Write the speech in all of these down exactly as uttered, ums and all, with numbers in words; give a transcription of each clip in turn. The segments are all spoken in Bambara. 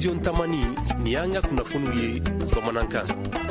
studio Tamani ni y'an ka kunnafoniw ye bamanankan.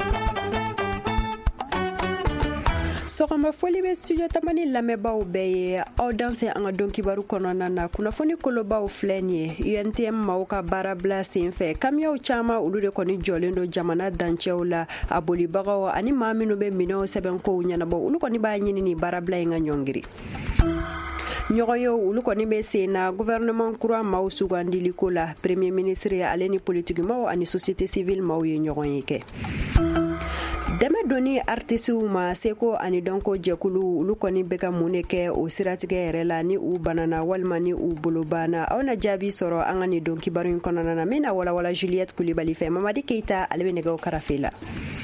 Sɔgɔma foli bɛ studio Tamani lamɛnbaaw bɛɛ ye aw danse an ka don kibaru kɔnɔna na kunnafoni kolobaw filɛ nin ye U N T M maaw ka baara bila sen fɛ kamiyaw caman olu de kɔni jɔlen don jamana dancɛw la a bolibagaw ani maa minnu bɛ minɛnw sɛbɛnkow ɲɛnabɔ olu kɔni b'a ɲini ni baara bila in ka ɲɔngiri. ɲɔgɔn ye olu kɔni bɛ sen na gouvernement kura maaw sugandili ko la premier ministre ale ni politique maaw ani société civile maaw ye ɲɔgɔn ye kɛ. dɛmɛ doni artisiw ma seko ani dɔnko jɛkulu olu kɔni bɛ ka mun de kɛ o siratigɛ yɛrɛ la ni u banana walima ni u bolo banna aw na jaabi sɔrɔ an ka nin don kibaru in kɔnɔna na min na walawala Juliette Kulibali fɛ Mamadi Keita ale bɛ nɛgɛw karafe la.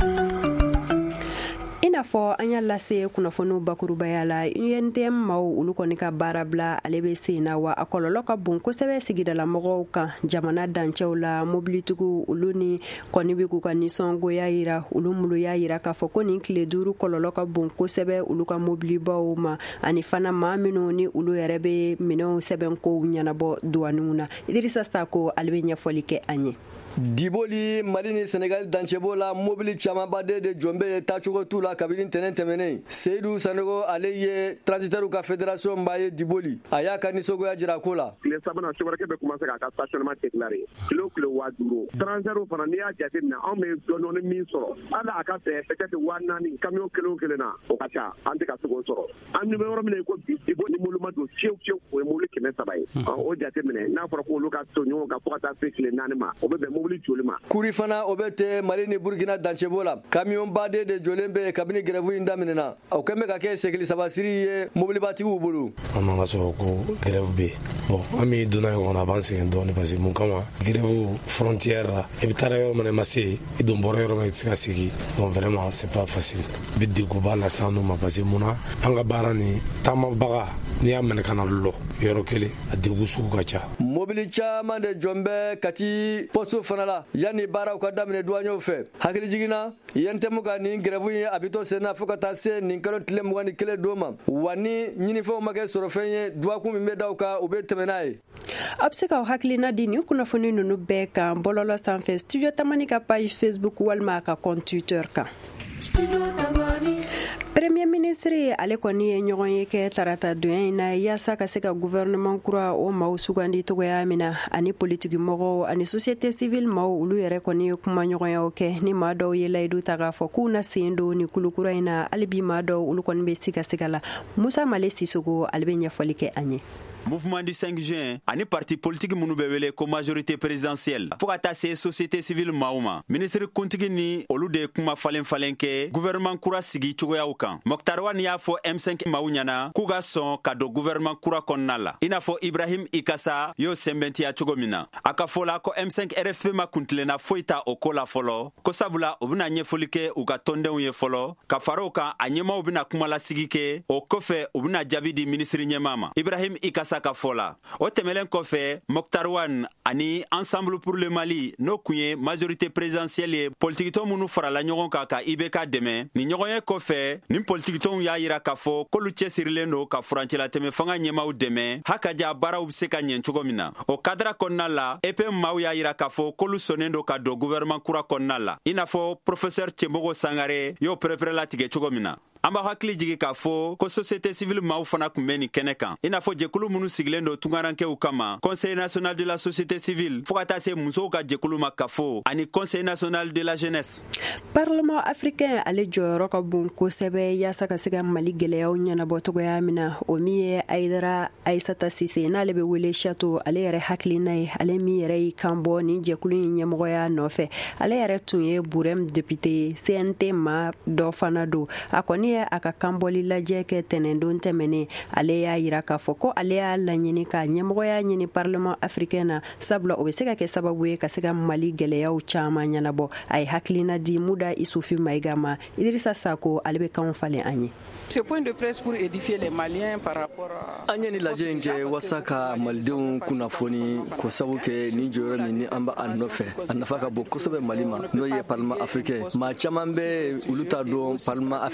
I n'a fɔ an y'a lase kunnafoniw bakurubaya la U N T M maaw olu kɔni ka baara bila ale bɛ sen na wa a kɔlɔlɔ ka bon kosɛbɛ sigidalamɔgɔw kan jamana dancɛw la mobilitigiw olu ni kɔni bɛ k'u ka nisɔngoya yira olu mulu y'a yira k'a fɔ ko nin tile duuru kɔlɔlɔ ka bon kosɛbɛ olu ka mobilibaw ma ani fana maa minnu ni olu yɛrɛ bɛ minɛnw sɛbɛnkow ɲɛnabɔ douaniw na Idrissa Sako ale bɛ ɲɛfɔli kɛ an ye. Diboli Mali ni Senegal dancebo la mobili camanba de de jɔnbe ye taacogo t'u la kabini tɛnɛn tɛmɛnen Seydou Sanogo ale ye transitaires ka fédération b'a ye Diboli a y'a ka nisɔngoya jira ko la. Tile sabanan Sobarake bɛ commencer k'a ka stationnement déclaré kilo kilo waa duuru transitaires fana n'i y'a jateminɛ anw bɛ dɔɔni min sɔrɔ hali a ka fɛ peut-être waa naani camion kelen o kelen na o ka ca an tɛ ka se k'o sɔrɔ an bɛ yɔrɔ min na ko Diboli ni molu ma don fiyewu fiyewu o ye mobili kɛmɛ saba ye o jateminɛ n'a fɔra ko olu ka to ɲɔgɔn kan fo ka taa se tile naani ma o bɛ bɛn mobili kuri fana o bɛ tɛ Mali ni Burkina dancebo la camion baden de jɔlen bɛ kabini grève in daminɛna o kɛn bɛ ka kɛ segili sabasiri ye mobilibatigiw bolo. An man ka sɔrɔ ko grève bɛ bon an bɛ donna ɲɔgɔn na a b'an sɛgɛn dɔɔni parce que mun kama grève frontière la i bɛ taara yɔrɔ min i ma se i don bɔra yɔrɔ min i tɛ se ka segin donc vraiment c'est pas facile i bɛ degunba lase an ma parce que munna an ka baara ni taamabaga n'i y'a minɛ ka na lɔ yɔrɔ kelen a degun sugu ka ca. Mobili caman de jɔn bɛ Kati poste fana la yanni baaraw ka daminɛ douaniers fɛ hakili jiginna U N T M ka nin grève in a bɛ to sen na fo ka taa se nin kalo tile mugan ni kelen don ma wa ni ɲinifɛnw ma kɛ sɔrɔ fɛn ye duwakun min bɛ da u kan u bɛ tɛmɛ n'a ye. A bɛ se ka hakilina di nin kunnafoni ninnu bɛɛ kan bɔlɔlɔ sanfɛ studio Tamani ka page Facebook walima a ka compte Twitter kan. Premier ministre ale kɔni ye ɲɔgɔn ye kɛ tarata donya in na yaasa ka se ka gouvernement kura o maaw sugandi togoya min na ani politiki mɔgɔw ani société civile maaw olu yɛrɛ kɔni ye kuma ɲɔgɔnyaw kɛ ni maa dɔw ye layidu ta k'a fɔ k'u na sen don ni kulukura in na hali bi maa dɔw olu kɔni bɛ siga-siga la Musa Male Sissogo ale bɛ ɲɛfɔli kɛ an ye. Mouvement du cinq juin ani parti politique minnu bɛ wele ko majorité présidentielle fo ka taa se société civile maaw ma ministre kuntigi ni olu de kuma falen falen kɛ gouvernement kura sigi cogoyaw kan Mokhtar Wane y'a fɔ M cinq maaw ɲɛna k'u ka sɔn ka don gouvernement kura kɔnɔna la i n'a fɔ Ibrahim Ikasa y'o sɛnbɛntiya cogo min na a ka fɔ la ko M cinq R F P ma kuntilenna foyi ta o ko la fɔlɔ ko sabula u bɛna ɲɛfɔli kɛ u ka tɔndenw ye fɔlɔ ka fara o kan a ɲɛmaw bɛna kumalasigi kɛ o kɔfɛ u bɛna jaabi di ministre ɲɛma ma Ibrahim Ikasa ka fɔ la o tɛmɛlen kɔfɛ Mokhtar Wane ani Ensemble pour le Mali n'o kun ye majorité présidentielle ye politikitɔn minnu farala ɲɔgɔn kan ka I B K dɛmɛ ni ɲɔgɔnye kɔfɛ ni politikitɔnw y'a yira k'a fɔ k'olu cɛsirilen don ka furancɛlatɛmɛ fanga ɲɛmaw dɛmɛ hakaja baaraw bɛ se ka ɲɛ cogo min na o kadira kɔnɔna la E P M maaw y'a yira k'a fɔ k'olu sɔnnen don ka don gouvernement kura kɔnɔna la i n'a fɔ professeur Tchembogo Sangare y'o pɛrɛpɛrɛ latigɛ cogo min na an b'a hakili jigi k'a fɔ ko société civile maaw fana kun bɛ nin kɛnɛ kan i n'a fɔ jɛkulu minnu sigilen don tungarankew kama conseil national de la société civile fo ka taa se musow ka jɛkulu ma kafo ani conseil national de la jeunesse. Parlement africain ale jɔyɔrɔ ka bon kosɛbɛ yaasa ka se ka Mali gɛlɛyaw ɲɛnabɔ togoya min na o min ye Aïdara Aïssata Cissé n'ale bɛ wele Chateau ale yɛrɛ hakilina ye ale min yɛrɛ y'i kan bɔ nin jɛkulu in ɲɛmɔgɔya nɔfɛ ale yɛrɛ tun ye Burem député C N T ma dɔ fana don a kɔni ye a ka kanbɔli lajɛ kɛ tɛnɛndon tɛmɛnen ale y'a yira k'a fɔ ko ale y'a laɲini ka ɲɛmɔgɔya ɲini Parlement africain na sabula o bɛ se ka kɛ sababu ye ka se ka Mali gɛlɛyaw caman ɲɛnabɔ a ye hakilina di Muda Isufi Maïga ma Idrissa Sako ale bɛ kanw falen an ye. Ce point de presse pour édifier les Maliens par rapport à an ye ni lajɛ in kɛ wasa ka malidenw kunnafoni ko sabu kɛ ni jɔyɔrɔ min ni an b'a nɔfɛ a nafa ka bon kosɛbɛ Mali ma n'o ye Parlement africain maa caman bɛ olu t'a dɔn Parlement africain yɛrɛ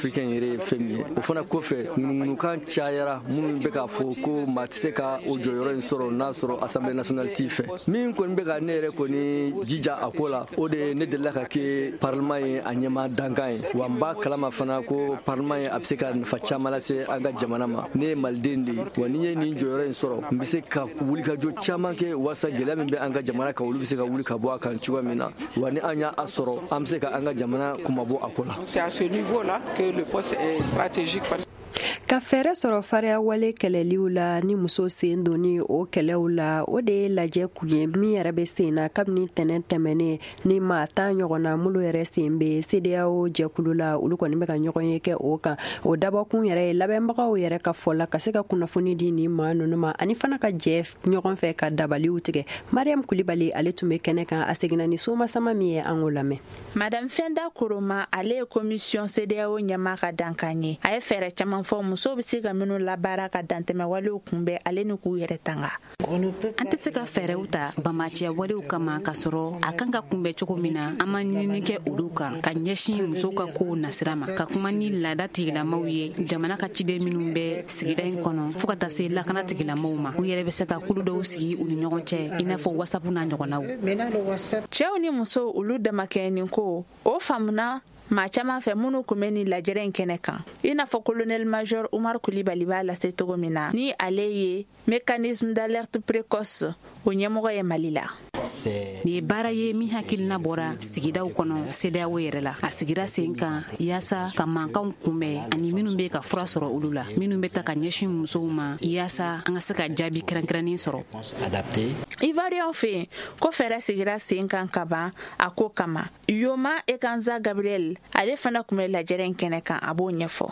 feere fɛn ye o fana kɔfɛ ŋunuŋunukan cayara minnu bɛ k'a fɔ ko maa tɛ se ka o jɔyɔrɔ in sɔrɔ n'a sɔrɔ assemblée nationale t'i fɛ min kɔni bɛ ka ne yɛrɛ kɔni jija a ko la o de ye ne delila ka kɛ parlement ye a ɲɛma dankan ye wa n b'a kalama fana ko parlement ye a bɛ se ka nafa caman lase an ka jamana ma ne ye maliden de ye wa ni ye nin jɔyɔrɔ in sɔrɔ n bɛ se ka wulikajɔ caman kɛ walasa gɛlɛya min bɛ an ka jamana kan olu bɛ se ka wuli ka bɔ a kan cogoya min na wa ni an y'a sɔrɔ an bɛ se ka an ka jamana kumabɔ a ko la. C'est à ce niveau-là que le poste est stratégique. Ka fɛɛrɛ sɔrɔ fariya wale kɛlɛliw la ni muso sen donni o kɛlɛw la o de ye lajɛ kun ye min yɛrɛ bɛ sen na kabini tɛnɛn tɛmɛnen ni maa tan ɲɔgɔnna mulu yɛrɛ sen bɛ C D A O jɛkulu la olu kɔni bɛ ka ɲɔgɔn ye kɛ o kan o dabɔkun yɛrɛ ye labɛnbagaw yɛrɛ ka fɔ la ka se ka kunnafoni di nin maa ninnu ma ani fana ka jɛ ɲɔgɔn fɛ ka dabaliw tigɛ. Mariam Kulibali ale tun bɛ kɛnɛ kan a seginna ni somasama min ye an k'o lamɛn. Madame Fenda Koroma ale ye commission C D A O ɲɛmaa ka dankan ye a ye fɛɛrɛ caman fɔ muso bɛ se ka minnu labaara ka dantɛmɛ walew kunbɛn ale ni k'u yɛrɛ tanga. An tɛ se ka fɛɛrɛw ta bamacɛ walew kama ka sɔrɔ a kan ka kunbɛn cogo min na an ma ɲinini kɛ olu kan ka ɲɛsin musow ka kow nasira ma ka kuma ni laada tigilamaw ye jamana ka ciden minnu bɛ sigida in kɔnɔ fo ka taa se lakana tigilamaw ma u yɛrɛ bɛ se ka kulu dɔw sigi u ni ɲɔgɔn cɛ i n'a fɔ WhatsApp n'a ɲɔgɔnnaw. Cɛw ni musow olu dama kɛ nin ko o faamuna maa caman fɛ minnu kun bɛ nin lajɛrɛ in kɛnɛ kan i n'a fɔ colonel major Umar Kulibali b'a lase cogo min na ni ale ye mécanisme d'alerte précoce o ɲɛmɔgɔ ye Mali la. Nin ye baara ye min hakilina bɔra sigidaw kɔnɔ C D A O yɛrɛ la a sigira sen kan yaasa ka mankanw kunbɛn ani minnu bɛ ka fura sɔrɔ olu la minnu bɛ ta ka ɲɛsin musow ma yaasa an ka se ka jaabi kɛrɛnkɛrɛnnen sɔrɔ. Ivoirien fɛ yen ko fɛɛrɛ sigira sen kan ka ban a ko kama Yoma Ekanza Gabriel ale fana kun bɛ lajɛrɛ in kɛnɛ kan a b'o ɲɛfɔ.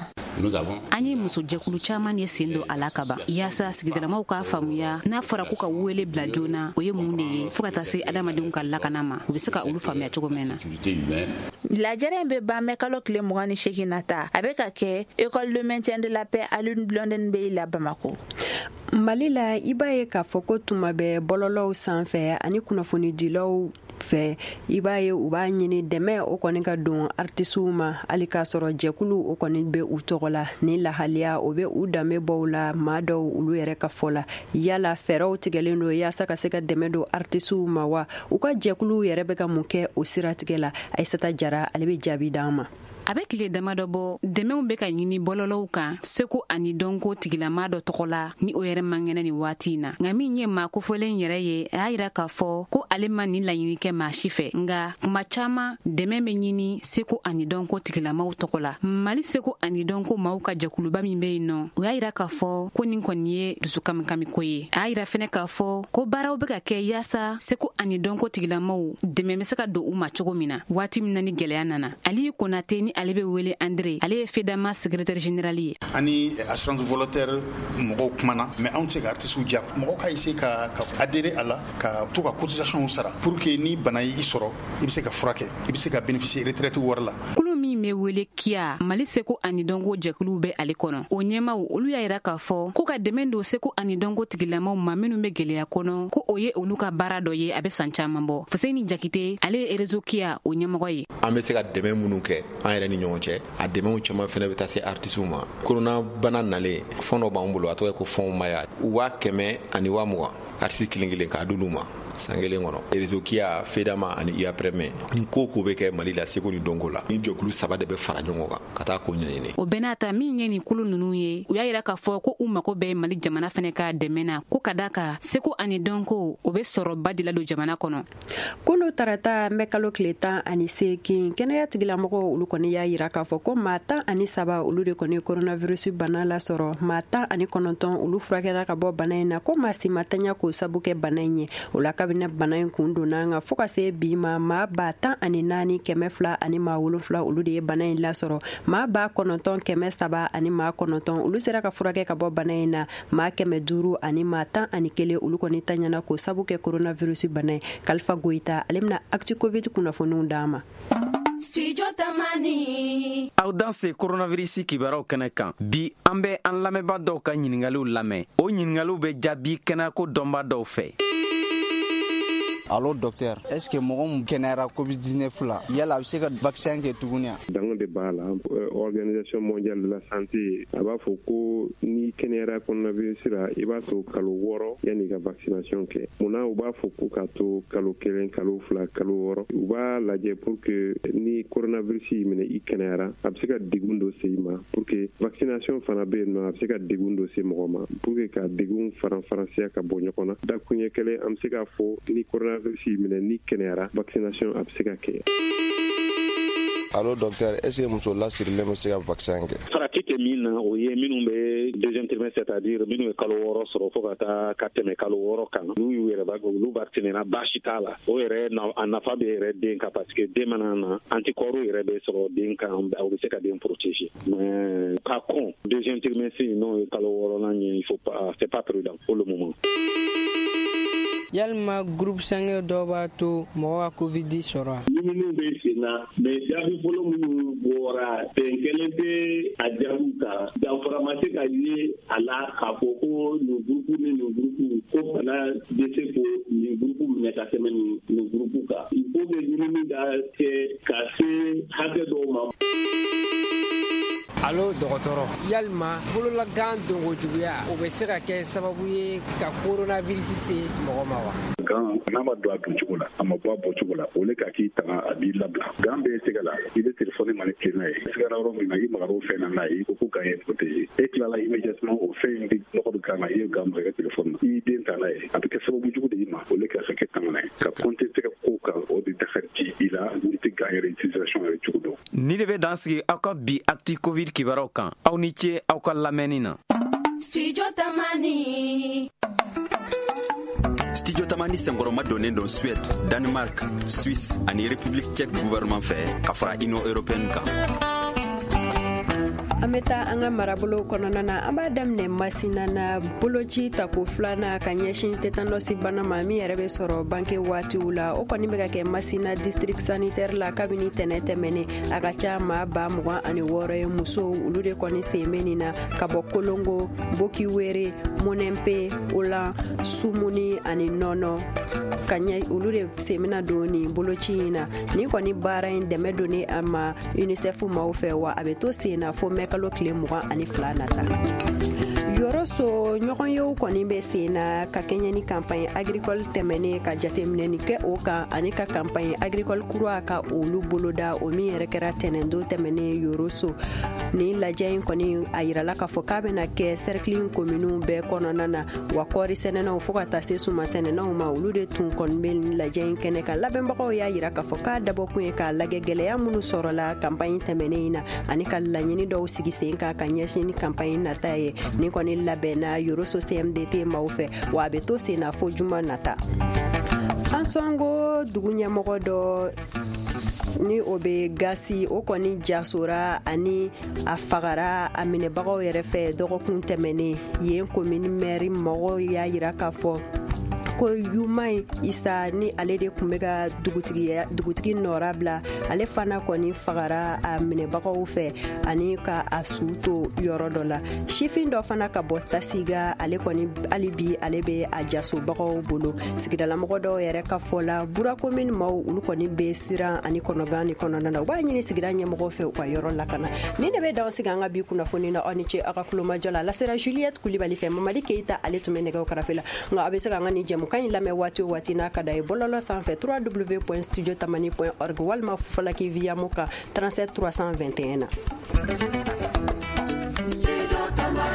An ye muso jɛkulu caman ye sen don a la ka ban yaasa sigidalamaw k'a faamuya n'a fɔra ko ka wele bila joona o ye mun de ye fo ka taa se adamadenw ka lakana ma u bɛ se ka olu faamuya cogo min na. Lajɛrɛ in bɛ ban mɛ kalo tile mugan ni seegin nata a bɛ ka kɛ école de maintien de la paix Alioune Blondin bɛ la Bamako. Mali la i b'a ye k'a fɔ ko tuma bɛ bɔlɔlɔw sanfɛ ani kunnafonidilaw fɛ i b'a ye u b'a ɲini dɛmɛ o kɔni ka don artisiw ma hali k'a sɔrɔ jɛkulu o kɔni bɛ u tɔgɔ la ni lahaliya o bɛ u danbe bɔw la maa dɔw olu yɛrɛ ka fɔ la yala fɛɛrɛw tigɛlen don yaasa ka se ka dɛmɛ don artisiw ma wa u ka jɛkulu yɛrɛ bɛ ka mun kɛ o siratigɛ la Aïssata Jara ale bɛ jaabi d'an ma. A bɛ tile dama dɔ bɔ dɛmɛw bɛ ka ɲini bɔlɔlɔw kan seko ani dɔnko tigilama dɔ tɔgɔ la ni o yɛrɛ mangɛnɛ nin waati in na nka min ye maa kofɔlen yɛrɛ ye a y'a yira k'a fɔ ko ale ma nin laɲini kɛ maa si fɛ nka kuma caman dɛmɛ bɛ ɲini seko ani dɔnko tigilamaw tɔgɔ la Mali seko ani dɔnko maaw ka jɛkuluba min bɛ yen nɔ o y'a yira k'a fɔ ko nin kɔni ye dusukamikami ko ye a y'a yira fɛnɛ k'a fɔ ko baaraw bɛ ka kɛ yaasa seko ani dɔnko tigilamaw dɛmɛ bɛ se ka don u ma cogo min na waati min na ni gɛlɛya nana Aliyu Konate ni ale bɛ wele André ale ye FEDAMA secrétaire général ye ani assurance volontaire mɔgɔw kumana mais anw tɛ se ka artisiw diya mɔgɔw ka essayer ka ka adhérer a la ka to ka cotisation sara pour que ni bana y'i sɔrɔ i bɛ se ka furakɛ i bɛ se ka bénéficier retraite wari la. Kulu min bɛ wele Kia Mali seko ani dɔnko jɛkuluw bɛ ale kɔnɔ o ɲɛmaw olu y'a yira k'a fɔ ko ka dɛmɛ don seko ani dɔnko tigilamaw ma minnu bɛ gɛlɛya kɔnɔ ko o ye olu ka baara dɔ ye a bɛ san caman bɔ Fuseni Jakite ale ye réseau Kia o ɲɛmɔgɔ ye. An bɛ se ka dɛmɛ minnu kɛ an yɛrɛ ni ɲɔgɔn cɛ a dɛmɛw caman fana bɛ taa se artisiw ma corona bana nalen fɔn dɔ b'an bolo a tɔgɔ ye ko fɔn maya waa kɛmɛ ani waa mugan artisi kelen kelen k'a d'olu ma san kelen kɔnɔ réseau Kia FEDAMA ani I A P R E M ni ko ko bɛ kɛ Mali la seko ni dɔnko la ni jɛkulu saba de bɛ fara ɲɔgɔn kan ka taa ko ɲɛɲini. O bɛɛ n'a ta min ye nin kulu ninnu ye u y'a yira k'a fɔ ko u mago bɛ Mali jamana fana ka dɛmɛ na ko ka da kan seko ani dɔnko o bɛ sɔrɔba de la don jamana kɔnɔ. Kunu tarata n bɛ kalo tile tan ani seegin kɛnɛya tigilamɔgɔw olu kɔni y'a yira k'a fɔ ko maa tan ani saba olu de kɔni coronavirus bana la sɔrɔ maa tan ani kɔnɔntɔn olu furakɛra ka bɔ bana in na ko maa si ma tanya k'o sabu kɛ bana in ye o la kabini bana in kun donna nga fo ka se bi ma maa ba tan ani naani kɛmɛ fila ani maa wolonfila olu de ye bana in lasɔrɔ maa ba kɔnɔntɔn kɛmɛ saba ani maa kɔnɔntɔn olu sera ka furakɛ ka bɔ bana in na maa kɛmɛ duuru ani maa tan ani kelen olu kɔni tanyana k'o sabu kɛ coronavirus bana ye Kalifa Goyita ale bɛna Actu Covid kunnafoniw d'an ma. Aw dan se coronavirus kibaruw kɛnɛ kan bi an bɛ an lamɛnba dɔw ka ɲiningaliw lamɛn o ɲiningaliw bɛ jaabi kɛnɛyako dɔnba dɔw fɛ. Allo docteur, est-ce que mɔgɔ mun kɛnɛyara covid dix-neuf la yala a bɛ se ka vaccin kɛ tuguni a? Dango de b'a la organisation mondiale de la santé a b'a fɔ ko ni kɛnɛyara coronavirus la i b'a to kalo wɔɔrɔ yanni ka vaccination kɛ. Munna u b'a fɔ ko ka to kalo kelen kalo fila kalo wɔɔrɔ u b'a lajɛ pour que ni coronavirus y'i minɛ i kɛnɛyara a bɛ se ka degun dɔ se i ma pour que vaccination fana bɛ yen nɔ a bɛ se ka degun dɔ se mɔgɔ ma pour que ka degun faranfaransiya ka bɔ ɲɔgɔn na. Da kun ye kelen an bɛ se k'a fɔ ni coronavirus y'i minɛ ni kɛnɛyara vaccination a bɛ se ka kɛ. Allo docteur, est-ce que muso lasirilen bɛ se ka vaccin kɛ? Farati tɛ min na o ye minnu bɛ deuxième trimestre c'est-à-dire minnu ye kalo wɔɔrɔ sɔrɔ fo ka taa ka tɛmɛ kalo wɔɔrɔ kan n'u y'u yɛrɛ olu vaccinera baasi t'a la o yɛrɛ a nafa bɛ yɛrɛ den kan parce que den mana na anticorps yɛrɛ bɛ sɔrɔ den kan o bɛ se ka den protéger mais ka kɔn deuxième trimestre n'o ye kalo wɔɔrɔnan ye il faut pas c'est pas prudent pour le moment. Yalima groupe sange dɔ b'a to mɔgɔ ka covid sɔrɔ a? Minnu bɛ sen na mais jaabi fɔlɔ minnu bɔra bɛn kelen tɛ a jaabiw kan danfara ma se ka ye a la k'a fɔ ko nin groupe ni nin groupe ko bana bɛ se ko nin groupe minɛ ka tɛmɛ nin nin groupe kan il faut que ɲinini ka kɛ ka se hakɛ dɔw ma. Allo dɔgɔtɔrɔ, yalima bololagan dongo juguya o bɛ se ka kɛ sababu ye ka coronavirus se mɔgɔ ma wa? Gan n'a ma don a don cogo la a ma bɔ a bɔ cogo la o le ka k'i tanga a b'i labila. Gan bɛ sɛgɛ la i bɛ telefɔni manipulé n'a ye sigara yɔrɔ min na i magara o fɛn na n'a ye i ko ko gan ye protégé e tilala immédiatement o fɛn in bɛ nɔgɔ bɛ k'a la i ye gan maga i ka telefɔni na i y'i den ta n'a ye a bɛ kɛ sababu jugu de i ma o le ka kɛ tanga n'a ye ka compter tɛgɛ ko kan o de dafa di i la n'i tɛ gan yɛrɛ utilisation yɛrɛ cogo dɔn. Ni de bɛ dan sigi aw ka bi actu covid kibaruyaw kan aw ni ce aw ka lamɛnni na. Studio Tamani. Studio Tamani senkɔrɔma donnen don Suède, Danemark, Suisse ani République tchèque gouvernement fɛ ka fara Union européenne kan. An bɛ taa an ka marabolo kɔnɔna na an b'a daminɛ Masina na boloci tako filanan ka ɲɛsin tétanos bana ma min yɛrɛ bɛ sɔrɔ bange waatiw la o kɔni bɛ ka kɛ Masina district sanitaire la kabini tɛnɛ tɛmɛnen a ka ca maa ba mugan ani wɔɔrɔ ye musow olu de kɔni sen bɛ nin na ka bɔ Kolongo, Bokiwere, Monɛnpe, Olan, Sumuni ani Nɔnɔ ka ɲɛ olu de sen bɛna don nin boloci in na ni kɔni baara in dɛmɛ donni a ma UNICEF maaw fɛ wa a bɛ to sen na fo mɛ kalo tile mugan ani fila nata. Yɔrɔ so ɲɔgɔn yew kɔni bɛ sen na ka kɛɲɛ ni campagne agricole tɛmɛnen ka jateminɛni kɛ o kan ani ka campagne agricole kura ka olu boloda o min yɛrɛ kɛra tɛnɛndo tɛmɛnen yɔrɔ so ni lajɛ in kɔni a yirala k'a fɔ k'a bɛna kɛ cercle commune bɛɛ kɔnɔna na wa kɔɔri sɛnɛnaw fo ka taa se suma sɛnɛnaw ma olu de tun kɔni bɛ lajɛ in kɛnɛ kan labɛnbagaw y'a yira k'a fɔ k'a dabɔkun ye k'a lagɛ gɛlɛya minnu sɔrɔla campagne tɛmɛnen in na ani ka laɲini dɔw sigi sen kan ka ɲɛsin ni campagne nata ye ni kɔni labɛnna yoroso C M D T maaw fɛ wa a bɛ to sen na fo juma nata. An sɔngo dugu ɲɛmɔgɔ dɔ ni o bɛ gasi o kɔni jasora ani a fagara a minɛbagaw yɛrɛ fɛ dɔgɔkun tɛmɛnen yen commune maire mɔgɔw y'a yira k'a fɔ ko Yumai Isa ni ale de kun bɛ ka dugutigi dugutigi nɔra bila ale fana kɔni fagara a minɛbagaw fɛ ani ka a su to yɔrɔ dɔ la sifin dɔ fana ka bɔ Tasiga ale kɔni hali bi ale bɛ a jasobagaw bolo sigidalamɔgɔ dɔw yɛrɛ ka fɔ la Bura commune maaw olu kɔni bɛ siran ani kɔnɔgan ni kɔnɔna na u b'a ɲini sigida ɲɛmɔgɔw fɛ u ka yɔrɔ lakana ni ne bɛ dan sigi an ka bi kunnafoni na aw ni ce aw ka kulomajɔ la lasera Juliette Kulibali fɛ Mamadi Keita ale tun bɛ nɛgɛw karafe la nka a bɛ se ka an ka ni jɛmu kan in lamɛn waati o waati n'a ka da ye bɔlɔlɔ sanfɛ w w w point studio tamani point org walima fufalaki viyamu kan trente-sept trois cent vingt et un na.